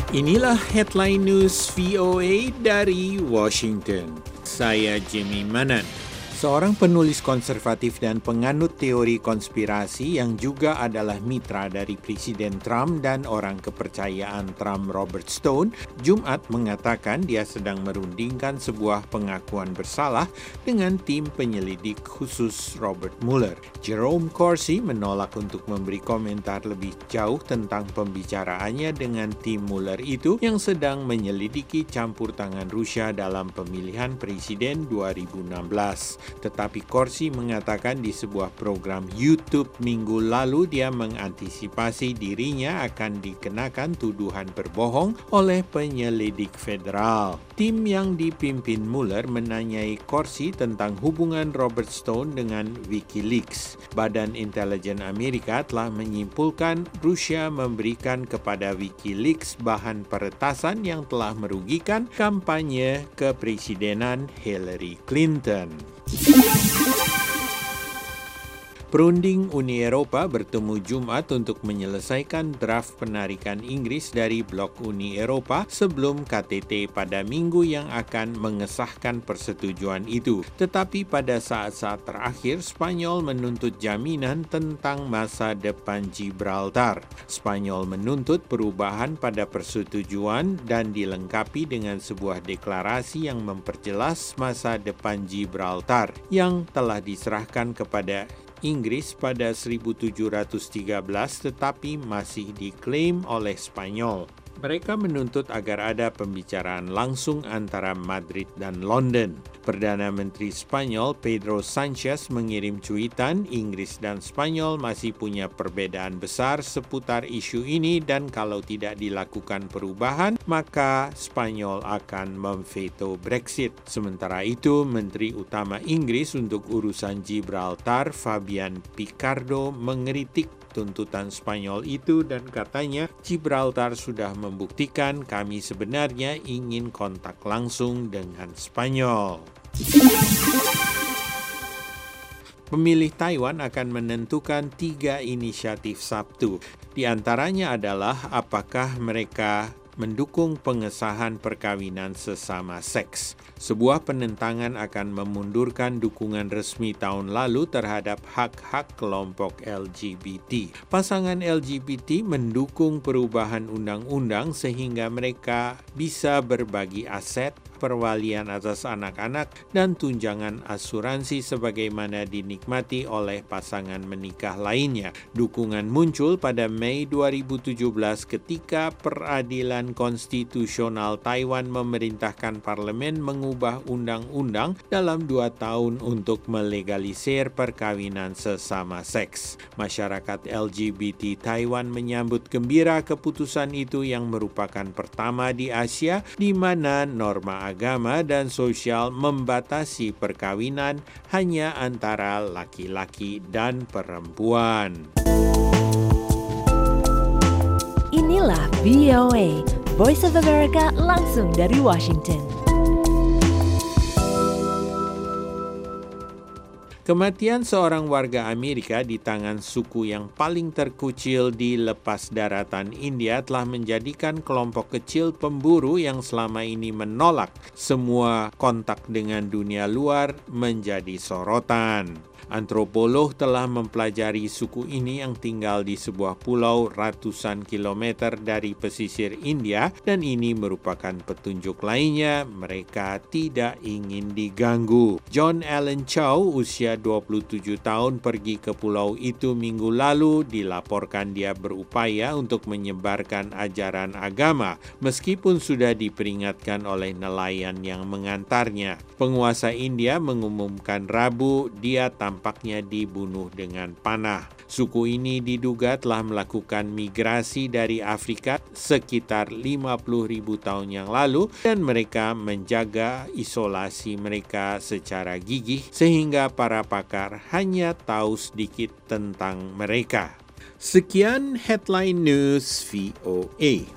Inilah headline news VOA dari Washington. Saya Jimmy Manan. Seorang penulis konservatif dan penganut teori konspirasi yang juga adalah mitra dari Presiden Trump dan orang kepercayaan Trump, Robert Stone, Jumat mengatakan dia sedang merundingkan sebuah pengakuan bersalah dengan tim penyelidik khusus Robert Mueller. Jerome Corsi menolak untuk memberi komentar lebih jauh tentang pembicaraannya dengan tim Mueller itu yang sedang menyelidiki campur tangan Rusia dalam pemilihan presiden 2016. Tetapi Corsi mengatakan di sebuah program YouTube minggu lalu dia mengantisipasi dirinya akan dikenakan tuduhan berbohong oleh penyelidik federal. Tim yang dipimpin Mueller menanyai Corsi tentang hubungan Robert Stone dengan WikiLeaks. Badan Intelijen Amerika telah menyimpulkan Rusia memberikan kepada WikiLeaks bahan peretasan yang telah merugikan kampanye kepresidenan Hillary Clinton. Perunding Uni Eropa bertemu Jumat untuk menyelesaikan draft penarikan Inggris dari blok Uni Eropa sebelum KTT pada minggu yang akan mengesahkan persetujuan itu. Tetapi pada saat-saat terakhir, Spanyol menuntut jaminan tentang masa depan Gibraltar. Spanyol menuntut perubahan pada persetujuan dan dilengkapi dengan sebuah deklarasi yang memperjelas masa depan Gibraltar yang telah diserahkan kepada Inggris pada 1713 tetapi masih diklaim oleh Spanyol. Mereka menuntut agar ada pembicaraan langsung antara Madrid dan London. Perdana Menteri Spanyol Pedro Sanchez mengirim cuitan, Inggris dan Spanyol masih punya perbedaan besar seputar isu ini dan kalau tidak dilakukan perubahan, maka Spanyol akan memveto Brexit. Sementara itu, Menteri Utama Inggris untuk urusan Gibraltar, Fabian Picardo, mengkritik tuntutan Spanyol itu dan katanya Gibraltar sudah membuktikan kami sebenarnya ingin kontak langsung dengan Spanyol. Pemilih Taiwan akan menentukan 3 inisiatif Sabtu. Di antaranya adalah apakah mereka mendukung pengesahan perkawinan sesama seks. Sebuah penentangan akan memundurkan dukungan resmi tahun lalu terhadap hak-hak kelompok LGBT. Pasangan LGBT mendukung perubahan undang-undang sehingga mereka bisa berbagi aset, perwalian atas anak-anak, dan tunjangan asuransi sebagaimana dinikmati oleh pasangan menikah lainnya. Dukungan muncul pada Mei 2017 ketika Peradilan Konstitusional Taiwan memerintahkan parlemen mengubah undang-undang dalam 2 tahun untuk melegalisir perkawinan sesama seks. Masyarakat LGBT Taiwan menyambut gembira keputusan itu yang merupakan pertama di Asia di mana norma agama dan sosial membatasi perkawinan hanya antara laki-laki dan perempuan. Inilah VOA, Voice of America langsung dari Washington. Kematian seorang warga Amerika di tangan suku yang paling terkucil di lepas daratan India telah menjadikan kelompok kecil pemburu yang selama ini menolak semua kontak dengan dunia luar menjadi sorotan. Antropolog telah mempelajari suku ini yang tinggal di sebuah pulau ratusan kilometer dari pesisir India dan ini merupakan petunjuk lainnya mereka tidak ingin diganggu. John Allen Chow, usia 27 tahun, pergi ke pulau itu minggu lalu. Dilaporkan dia berupaya untuk menyebarkan ajaran agama meskipun sudah diperingatkan oleh nelayan yang mengantarnya. Penguasa India mengumumkan Rabu dia tampaknya dibunuh dengan panah. Suku ini diduga telah melakukan migrasi dari Afrika sekitar 50.000 tahun yang lalu dan mereka menjaga isolasi mereka secara gigih sehingga para pakar hanya tahu sedikit tentang mereka. Sekian Headline News VOA.